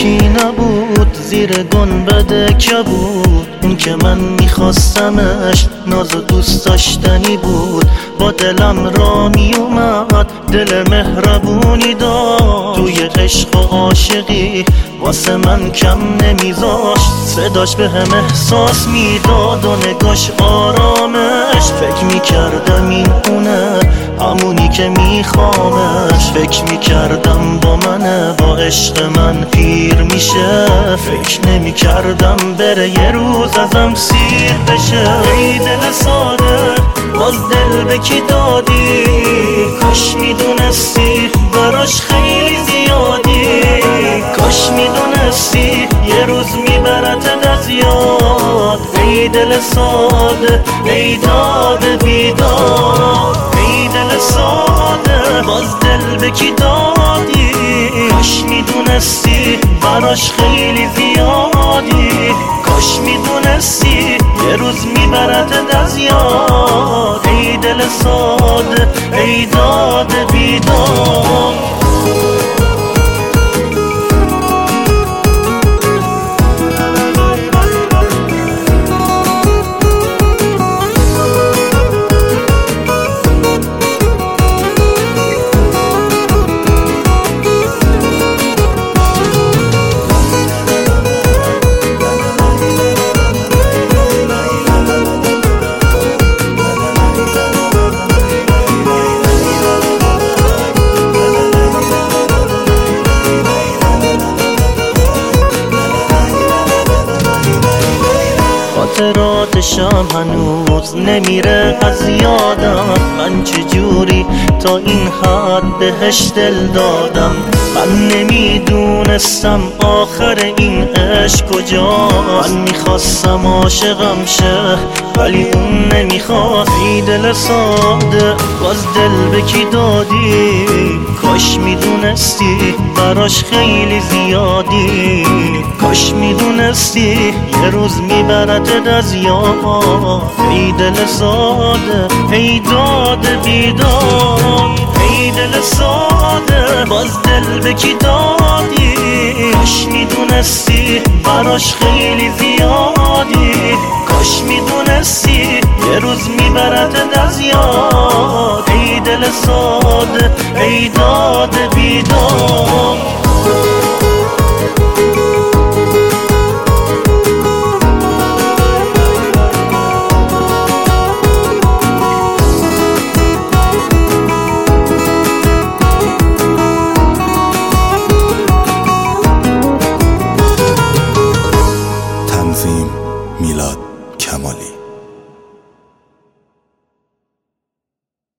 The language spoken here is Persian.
یکی نبود زیر گنبد کبود، اون که من میخواستمش ناز و دوست داشتنی بود. با دلم را میومد دل مهربونی داشت، توی عشق و عاشقی واسه من کم نمیذاشت. صداش به هم احساس میداد و نگاش آرامش. فکر میکردم این اونه همونی که میخوامش، فکر میکردم با منه با عشق من پیر میشه. فکر نمیکردم بره یه روز ازم سیر بشه. ای دل ساده باز دل به کی دادی، کاش میدونستی براش خیلی زیادی. کاش میدونستی یه روز میبرتت از یاد. ای دل ساده ای داد بیدار، ای دل ساده باز دل به کی دادی. کاش میدونستی براش خیلی زیادی. کاش میدونستی یه روز میبرتت از یاد. ای دل ساده ای داد بیدار. خاطراتشم هنوز نمیره از یادم. من چجوری تا این حد بهش دل دادم. من نمیدونستم آخر این عشق کجا. من میخواستم عاشقم شه ولی اون نمیخواست. ای دل ساده باز دل به کی دادی. کاش میدونستی براش خیلی زیادی. کاش میدونستی یه روز میبرتت از یاد. ای دل ساده ای داد بیدار، ای دل ساده باز دل به کی دادی. کاش میدونستی براش خیلی زیادی. کاش میدونستی یه روز میبرتت از یاد. ای دل ساده ای داد بیدار. تنظیم میلاد کمالی.